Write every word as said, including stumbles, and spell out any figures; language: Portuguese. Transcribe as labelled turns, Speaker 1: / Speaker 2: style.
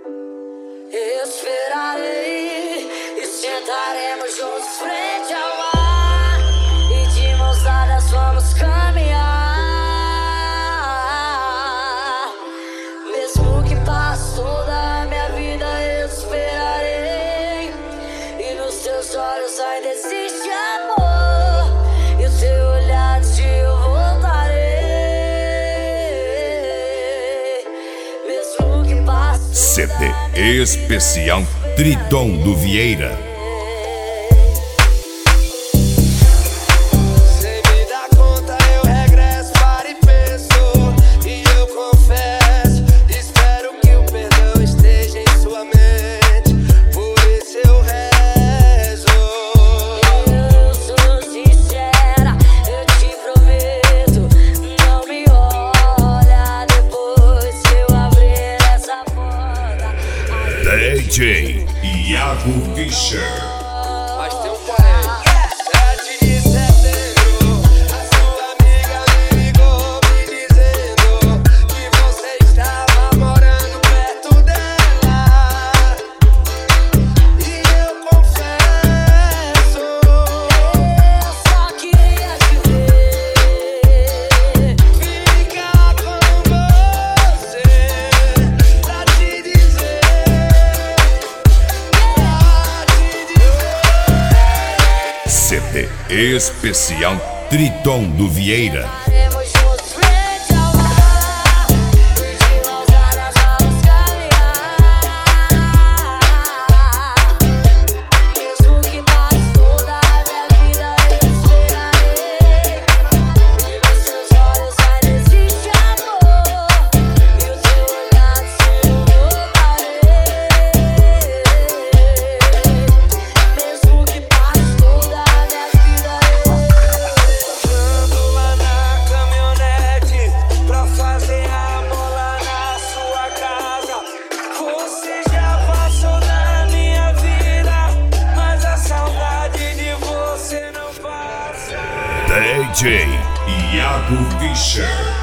Speaker 1: Esperarei e sentaremos juntos frente ao mar, e de mãos dadas vamos caminhar. Mesmo que passe toda a minha vida, eu esperarei, e nos teus olhos ainda existe amor, e o teu olhar de eu voltarei. Mesmo que passe
Speaker 2: C D especial Triton do Vieira. D J Iago Fischer.
Speaker 3: Mas tem um porém. sete de setembro, a sua amiga me ligou me dizendo que você estava morando perto dela. E eu confesso,
Speaker 1: eu só queria te ver,
Speaker 3: ficar com você, pra te dizer.
Speaker 2: C D especial Triton do Vieira.
Speaker 1: estaremos juntos frente ao mar, e de mãos dadas vamos caminhar. Mesmo que passe toda a minha vida, eu esperarei, e nos seus olhos ainda existe amor, e o teu olhar se eu voltarei. Mesmo que passe toda a minha vida, eu
Speaker 3: Ando lá na caminhonete pra fazer amor lá na sua casa. Você já passou da minha vida, mas a saudade de você não passa.
Speaker 2: D J Iago Fischer.